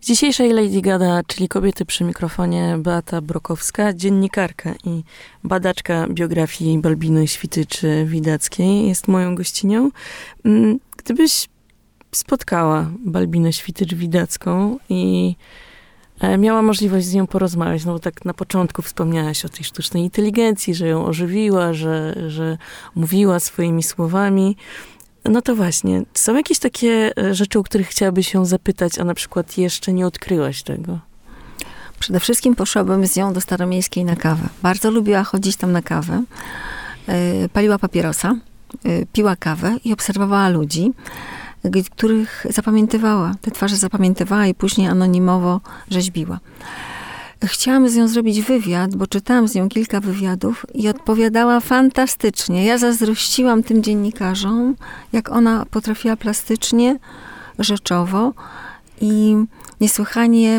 Dzisiejszej Lady Gada, czyli kobiety przy mikrofonie, Beata Brokowska, dziennikarka i badaczka biografii Balbiny Śwityczy-Widackiej, jest moją gościnią. Gdybyś spotkała Balbinę Świtycz-Widacką i miała możliwość z nią porozmawiać, no bo tak na początku wspomniałaś o tej sztucznej inteligencji, że ją ożywiła, że mówiła swoimi słowami. No to właśnie, są jakieś takie rzeczy, o których chciałabyś się zapytać, a na przykład jeszcze nie odkryłaś tego? Przede wszystkim poszłabym z nią do Staromiejskiej na kawę. Bardzo lubiła chodzić tam na kawę. Paliła papierosa, piła kawę i obserwowała ludzi, których zapamiętywała. Te twarze zapamiętywała i później anonimowo rzeźbiła. Chciałam z nią zrobić wywiad, bo czytałam z nią kilka wywiadów i odpowiadała fantastycznie. Ja zazdrościłam tym dziennikarzom, jak ona potrafiła plastycznie, rzeczowo i niesłychanie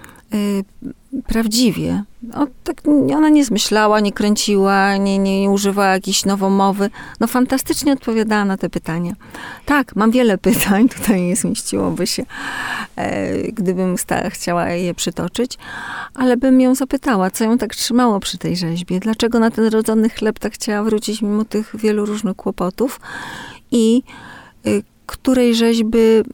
prawdziwie. Ona nie zmyślała, nie kręciła, nie używała jakiejś nowomowy. No fantastycznie odpowiadała na te pytania. Tak, mam wiele pytań, tutaj nie zmieściłoby się, gdybym chciała je przytoczyć, ale bym ją zapytała, co ją tak trzymało przy tej rzeźbie, dlaczego na ten rodzony chleb tak chciała wrócić mimo tych wielu różnych kłopotów i której rzeźby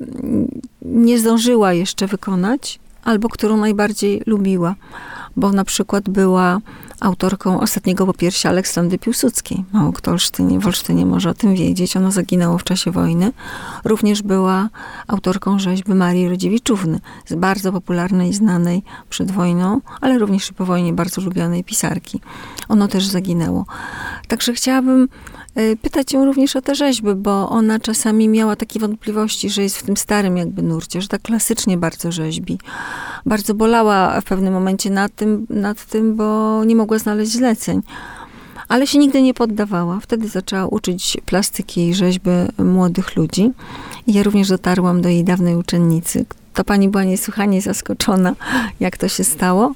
nie zdążyła jeszcze wykonać, albo którą najbardziej lubiła, bo na przykład była autorką Ostatniego popiersia Aleksandry Piłsudskiej. Mało kto w Olsztynie może o tym wiedzieć. Ono zaginęło w czasie wojny. Również była autorką rzeźby Marii Rodziewiczówny, z bardzo popularnej, znanej przed wojną, ale również i po wojnie bardzo lubianej pisarki. Ono też zaginęło. Także chciałabym pytać ją również o te rzeźby, bo ona czasami miała takie wątpliwości, że jest w tym starym jakby nurcie, że tak klasycznie bardzo rzeźbi. Bardzo bolała w pewnym momencie nad tym, bo nie mogła znaleźć zleceń. Ale się nigdy nie poddawała. Wtedy zaczęła uczyć plastyki i rzeźby młodych ludzi. I ja również dotarłam do jej dawnej uczennicy. To pani była niesłychanie zaskoczona, jak to się stało.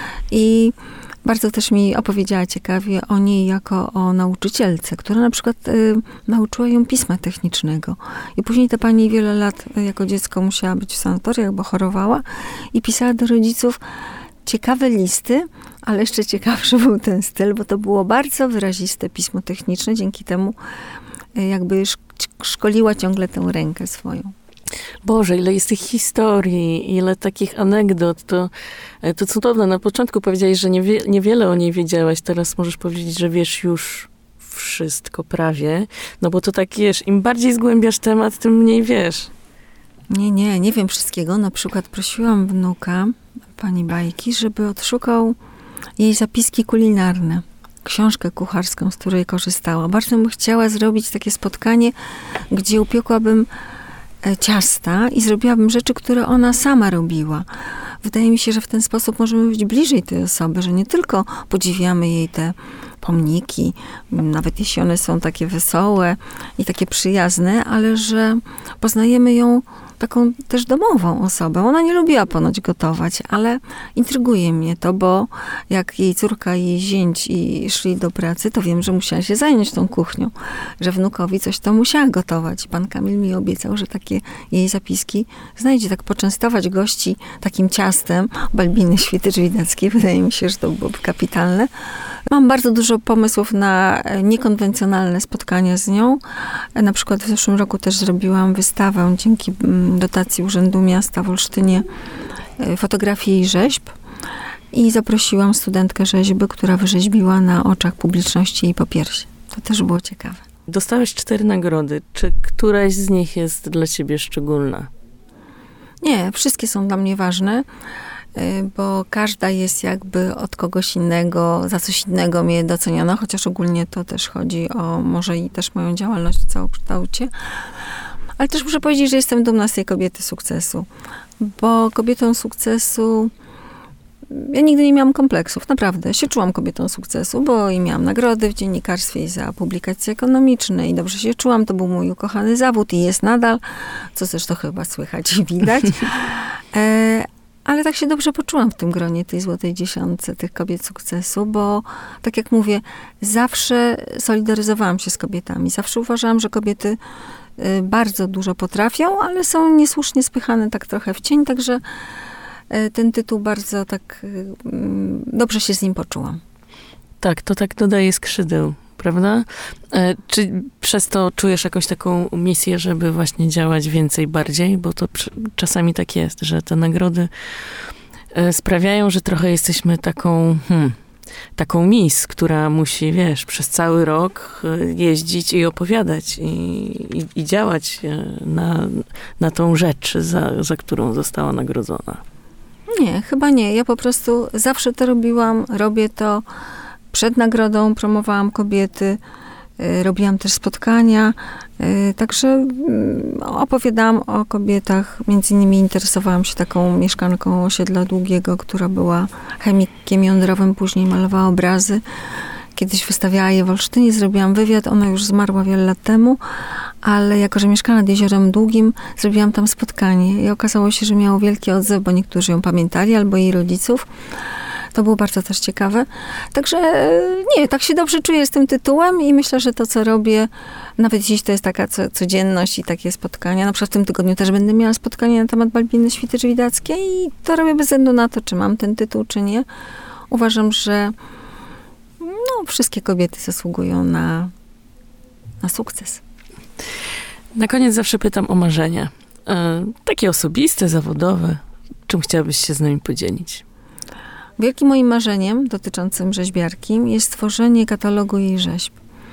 I bardzo też mi opowiedziała ciekawie o niej jako o nauczycielce, która na przykład nauczyła ją pisma technicznego. I później ta pani wiele lat jako dziecko musiała być w sanatoriach, bo chorowała i pisała do rodziców ciekawe listy, ale jeszcze ciekawszy był ten styl, bo to było bardzo wyraziste pismo techniczne. Dzięki temu jakby szkoliła ciągle tę rękę swoją. Boże, ile jest tych historii, ile takich anegdot, to cudowne. Na początku powiedziałeś, że niewiele o niej wiedziałaś, teraz możesz powiedzieć, że wiesz już wszystko prawie, no bo to tak, wiesz, im bardziej zgłębiasz temat, tym mniej wiesz. Nie wiem wszystkiego. Na przykład prosiłam wnuka, pani Bajki, żeby odszukał jej zapiski kulinarne. Książkę kucharską, z której korzystała. Bardzo bym chciała zrobić takie spotkanie, gdzie upiekłabym ciasta i zrobiłabym rzeczy, które ona sama robiła. Wydaje mi się, że w ten sposób możemy być bliżej tej osoby, że nie tylko podziwiamy jej te pomniki, nawet jeśli one są takie wesołe i takie przyjazne, ale że poznajemy ją taką też domową osobę. Ona nie lubiła ponoć gotować, ale intryguje mnie to, bo jak jej córka i jej zięć szli do pracy, to wiem, że musiała się zająć tą kuchnią, że wnukowi coś to musiała gotować. Pan Kamil mi obiecał, że takie jej zapiski znajdzie, tak poczęstować gości takim ciastem Balbiny Świtycz-Widackiej. Wydaje mi się, że to byłoby kapitalne. Mam bardzo dużo pomysłów na niekonwencjonalne spotkania z nią. Na przykład w zeszłym roku też zrobiłam wystawę dzięki dotacji Urzędu Miasta w Olsztynie fotografii i rzeźb i zaprosiłam studentkę rzeźby, która wyrzeźbiła na oczach publiczności jej popiersie. To też było ciekawe. Dostałeś 4 nagrody. Czy któraś z nich jest dla ciebie szczególna? Nie, wszystkie są dla mnie ważne, bo każda jest jakby od kogoś innego, za coś innego mnie doceniona, chociaż ogólnie to też chodzi o może i też moją działalność w całokształcie. Ale też muszę powiedzieć, że jestem dumna z tej kobiety sukcesu, bo kobietą sukcesu ja nigdy nie miałam kompleksów, naprawdę. Się czułam kobietą sukcesu, bo i miałam nagrody w dziennikarstwie i za publikacje ekonomiczne i dobrze się czułam. To był mój ukochany zawód i jest nadal, co zresztą chyba słychać i widać. Ale tak się dobrze poczułam w tym gronie tej złotej dziesiątce tych kobiet sukcesu, bo tak jak mówię, zawsze solidaryzowałam się z kobietami. Zawsze uważałam, że kobiety bardzo dużo potrafią, ale są niesłusznie spychane tak trochę w cień, także ten tytuł bardzo tak dobrze się z nim poczułam. Tak, to tak dodaje skrzydeł, prawda? Czy przez to czujesz jakąś taką misję, żeby właśnie działać więcej, bardziej? Bo to czasami tak jest, że te nagrody sprawiają, że trochę jesteśmy taką miss, która musi, przez cały rok jeździć i opowiadać i działać na tą rzecz, za którą została nagrodzona. Nie, chyba nie. Ja po prostu zawsze to robiłam, robię to przed nagrodą, promowałam kobiety, robiłam też spotkania, także opowiadałam o kobietach. Między innymi interesowałam się taką mieszkanką osiedla Długiego, która była chemikiem jądrowym, później malowała obrazy. Kiedyś wystawiała je w Olsztynie, zrobiłam wywiad, ona już zmarła wiele lat temu, ale jako, że mieszkała nad Jeziorem Długim, zrobiłam tam spotkanie i okazało się, że miało wielki odzew, bo niektórzy ją pamiętali, albo jej rodziców. To było bardzo też ciekawe. Także nie, tak się dobrze czuję z tym tytułem i myślę, że to, co robię, nawet dziś to jest taka codzienność i takie spotkania. Na przykład w tym tygodniu też będę miała spotkanie na temat Balbiny Świtycz-Widackiej i to robię bez względu na to, czy mam ten tytuł, czy nie. Uważam, że wszystkie kobiety zasługują na sukces. Na koniec zawsze pytam o marzenia. Takie osobiste, zawodowe. Czym chciałabyś się z nami podzielić? Wielkim moim marzeniem dotyczącym rzeźbiarki jest stworzenie katalogu jej rzeźb.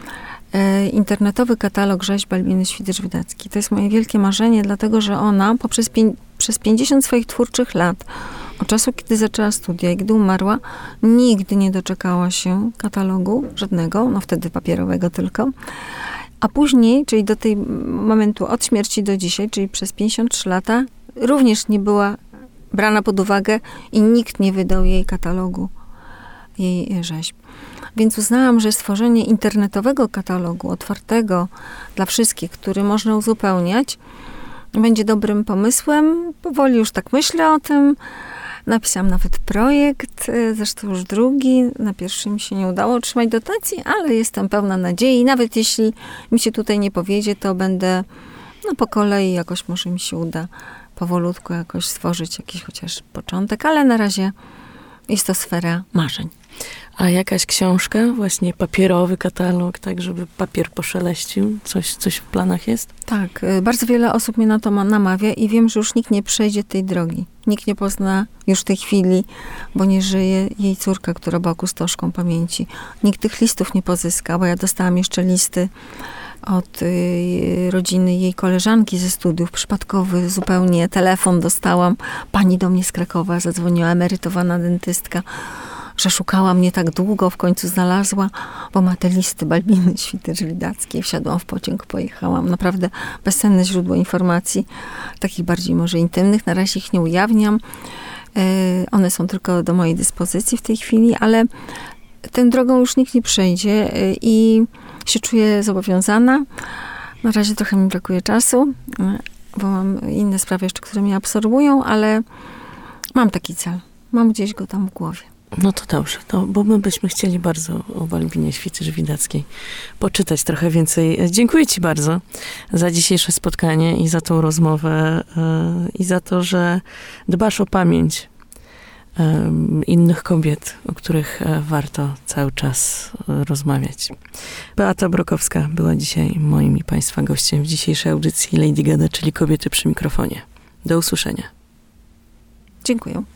Internetowy katalog rzeźb Balbiny Świtycz-Widackiej. To jest moje wielkie marzenie, dlatego że ona przez 50 swoich twórczych lat, od czasu, kiedy zaczęła studia i gdy umarła, nigdy nie doczekała się katalogu żadnego, wtedy papierowego tylko. A później, czyli do tej momentu od śmierci do dzisiaj, czyli przez 53 lata, również nie była brana pod uwagę i nikt nie wydał jej katalogu, jej rzeźb. Więc uznałam, że stworzenie internetowego katalogu, otwartego dla wszystkich, który można uzupełniać, będzie dobrym pomysłem. Powoli już tak myślę o tym. Napisałam nawet projekt, zresztą już drugi. Na pierwszym się nie udało otrzymać dotacji, ale jestem pełna nadziei. Nawet jeśli mi się tutaj nie powiedzie, to będę po kolei jakoś może mi się uda powolutku jakoś stworzyć jakiś chociaż początek, ale na razie jest to sfera marzeń. A jakaś książka, właśnie papierowy katalog, tak żeby papier poszeleścił? Coś w planach jest? Tak, bardzo wiele osób mnie na to namawia i wiem, że już nikt nie przejdzie tej drogi. Nikt nie pozna już w tej chwili, bo nie żyje jej córka, która była kustoszką pamięci. Nikt tych listów nie pozyska, bo ja dostałam jeszcze listy od rodziny jej koleżanki ze studiów, przypadkowy zupełnie telefon dostałam. Pani do mnie z Krakowa zadzwoniła, emerytowana dentystka, że szukała mnie tak długo, w końcu znalazła, bo ma te listy Balbiny Świtycz-Widackiej. Wsiadłam w pociąg, pojechałam. Naprawdę bezcenne źródło informacji, takich bardziej może intymnych. Na razie ich nie ujawniam. One są tylko do mojej dyspozycji w tej chwili, ale tą drogą już nikt nie przejdzie i się czuję zobowiązana. Na razie trochę mi brakuje czasu, bo mam inne sprawy jeszcze, które mnie absorbują, ale mam taki cel. Mam gdzieś go tam w głowie. No to dobrze, bo my byśmy chcieli bardzo o Balbinie Świtycz-Widackiej poczytać trochę więcej. Dziękuję ci bardzo za dzisiejsze spotkanie i za tą rozmowę i za to, że dbasz o pamięć innych kobiet, o których warto cały czas rozmawiać. Beata Brokowska była dzisiaj moim i państwa gościem w dzisiejszej audycji Lady Gada, czyli Kobiety przy mikrofonie. Do usłyszenia. Dziękuję.